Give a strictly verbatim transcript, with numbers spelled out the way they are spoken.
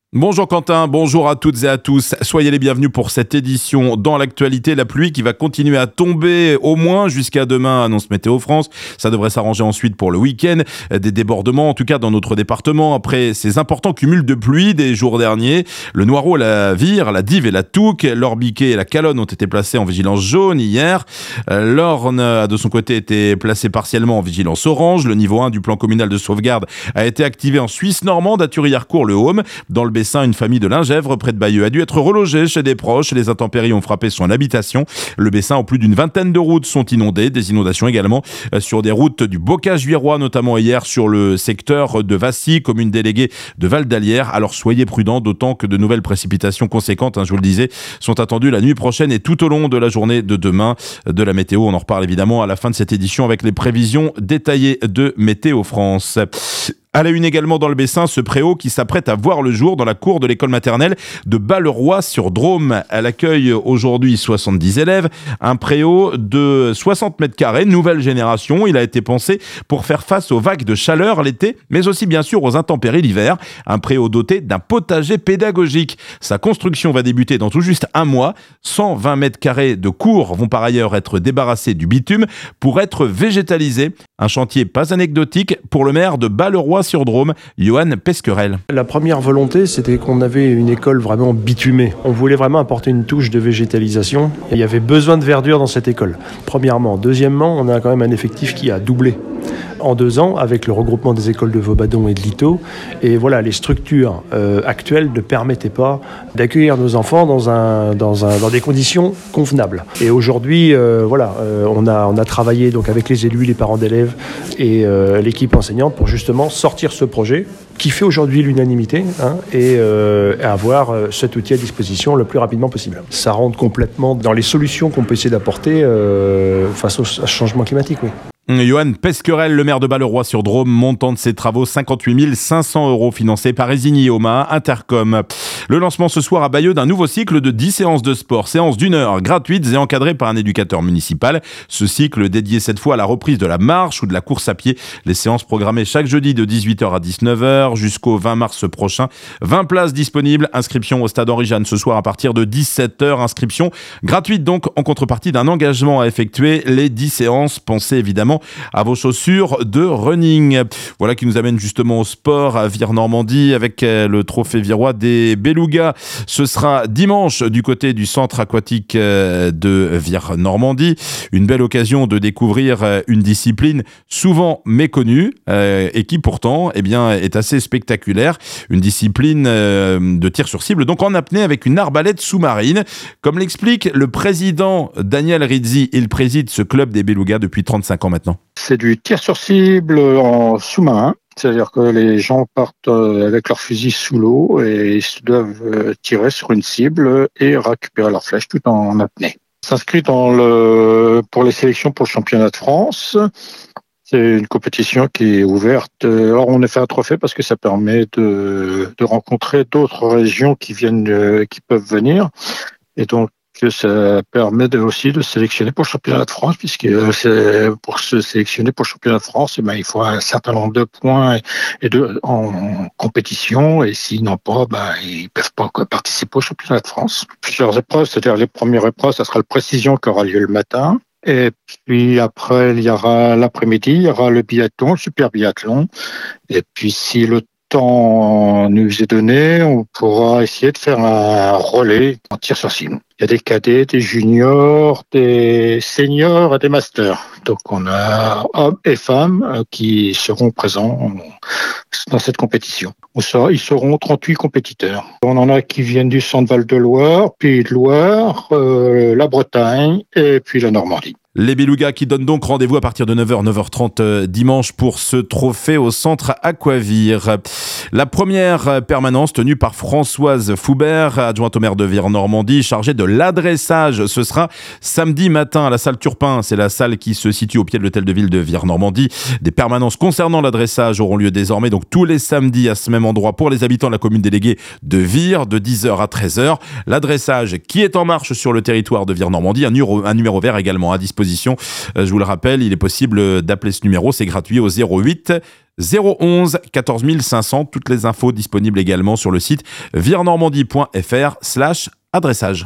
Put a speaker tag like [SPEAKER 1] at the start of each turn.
[SPEAKER 1] Bonjour Quentin, bonjour à toutes et à tous. Soyez les bienvenus pour cette édition dans l'actualité. La pluie qui va continuer à tomber au moins jusqu'à demain, annonce Météo France. Ça devrait s'arranger ensuite pour le week-end. Des débordements, en tout cas dans notre département, après ces importants cumuls de pluie des jours derniers. Le Noireau, la Vire, la Dive et la Touques, l'Orbiquet et la Calonne ont été placés en vigilance jaune hier. L'Orne a de son côté été placé partiellement en vigilance orange. Le niveau un du plan communal de sauvegarde a été activé en Suisse normande, à Thury-Harcourt-le-Haume. Dans le Bessin, une famille de Lingèvre, près de Bayeux, a dû être relogée chez des proches. Les intempéries ont frappé son habitation. Le Bessin, en plus d'une vingtaine de routes sont inondées. Des inondations également sur des routes du Bocage-Virois, notamment hier sur le secteur de Vassy, commune déléguée de Val d'Alière. Alors soyez prudents, d'autant que de nouvelles précipitations conséquentes, hein, je vous le disais, sont attendues la nuit prochaine et tout au long de la journée de demain. De la météo, on en reparle évidemment à la fin de cette édition avec les prévisions détaillées de Météo France. À la une également dans le Bessin, ce préau qui s'apprête à voir le jour dans la cour de l'école maternelle de Balleroy-sur-Drôme. Elle accueille aujourd'hui soixante-dix élèves. Un préau de soixante mètres carrés, nouvelle génération. Il a été pensé pour faire face aux vagues de chaleur l'été, mais aussi bien sûr aux intempéries l'hiver. Un préau doté d'un potager pédagogique. Sa construction va débuter dans tout juste un mois. cent vingt mètres carrés de cours vont par ailleurs être débarrassés du bitume pour être végétalisés. Un chantier pas anecdotique pour le maire de Balleroy-sur-Drôme, Johan Pesquerel.
[SPEAKER 2] La première volonté, c'était qu'on avait une école vraiment bitumée. On voulait vraiment apporter une touche de végétalisation. Il y avait besoin de verdure dans cette école, premièrement. Deuxièmement, on a quand même un effectif qui a doublé en deux ans avec le regroupement des écoles de Vaubadon et de Lito. Et voilà, les structures euh, actuelles ne permettaient pas d'accueillir nos enfants dans, un, dans, un, dans des conditions convenables. Et aujourd'hui, euh, voilà, euh, on, a, on a travaillé donc avec les élus, les parents d'élèves et euh, l'équipe enseignante pour justement sortir ce projet qui fait aujourd'hui l'unanimité hein, et euh, avoir euh, cet outil à disposition le plus rapidement possible. Ça rentre complètement dans les solutions qu'on peut essayer d'apporter euh, face au changement climatique, oui.
[SPEAKER 1] Johan Pesquerel, le maire de Balleroy-sur-Drôme, montant de ses travaux cinquante-huit mille cinq cents euros financés par Résigny-Oma, Intercom. Le lancement ce soir à Bayeux d'un nouveau cycle de dix séances de sport, séances d'une heure, gratuites et encadrées par un éducateur municipal. Ce cycle dédié cette fois à la reprise de la marche ou de la course à pied. Les séances programmées chaque jeudi de dix-huit heures à dix-neuf heures jusqu'au vingt mars prochain. vingt places disponibles. Inscription au stade Henri-Jeanne ce soir à partir de dix-sept heures. Inscription gratuite donc en contrepartie d'un engagement à effectuer. Les dix séances, pensez évidemment à vos chaussures de running. Voilà qui nous amène justement au sport à Vire-Normandie avec le trophée virois des Belugas. Ce sera dimanche du côté du centre aquatique de Vire-Normandie. Une belle occasion de découvrir une discipline souvent méconnue et qui pourtant eh bien, est assez spectaculaire. Une discipline de tir sur cible, donc en apnée avec une arbalète sous-marine. Comme l'explique le président Daniel Rizzi, il préside ce club des Belugas depuis trente-cinq ans maintenant.
[SPEAKER 3] C'est du tir sur cible en sous-marin, c'est-à-dire que les gens partent avec leur fusil sous l'eau et ils doivent tirer sur une cible et récupérer leur flèche tout en apnée. S'inscrit dans le pour les sélections pour le championnat de France. C'est une compétition qui est ouverte. Alors on a fait un trophée parce que ça permet de, de rencontrer d'autres régions qui viennent, qui peuvent venir, et donc que ça permet de, aussi de sélectionner pour le championnat de France, puisque c'est, pour se sélectionner pour le championnat de France, eh ben, il faut un certain nombre de points et de, en, en compétition, et s'ils n'ont pas, ben, ils peuvent pas participer au championnat de France. Plusieurs épreuves, c'est-à-dire les premières épreuves, ça sera le précision qui aura lieu le matin. Et puis après, il y aura l'après-midi, il y aura le biathlon, le super biathlon. Et puis si le temps nous est donné, on pourra essayer de faire un relais en tir sur cible. Il y a des cadets, des juniors, des seniors et des masters. Donc on a hommes et femmes qui seront présents dans cette compétition. On sera, ils seront trente-huit compétiteurs. On en a qui viennent du Centre Val-de-Loire, Pays de Loire, euh, la Bretagne et puis la Normandie.
[SPEAKER 1] Les Belugas qui donnent donc rendez-vous à partir de neuf heures, neuf heures trente dimanche pour ce trophée au centre Aquavire. La première permanence tenue par Françoise Foubert, adjointe au maire de Vire-Normandie, chargée de l'adressage. Ce sera samedi matin à la salle Turpin. C'est la salle qui se situe au pied de l'hôtel de ville de Vire-Normandie. Des permanences concernant l'adressage auront lieu désormais donc tous les samedis à ce même endroit pour les habitants de la commune déléguée de Vire de dix heures à treize heures. L'adressage qui est en marche sur le territoire de Vire-Normandie, un numéro, un numéro vert également à disposition disposition. Euh, je vous le rappelle, il est possible d'appeler ce numéro, c'est gratuit au zéro huit zéro onze quatorze cinq cents. Toutes les infos disponibles également sur le site virnormandie point f r slash adressage.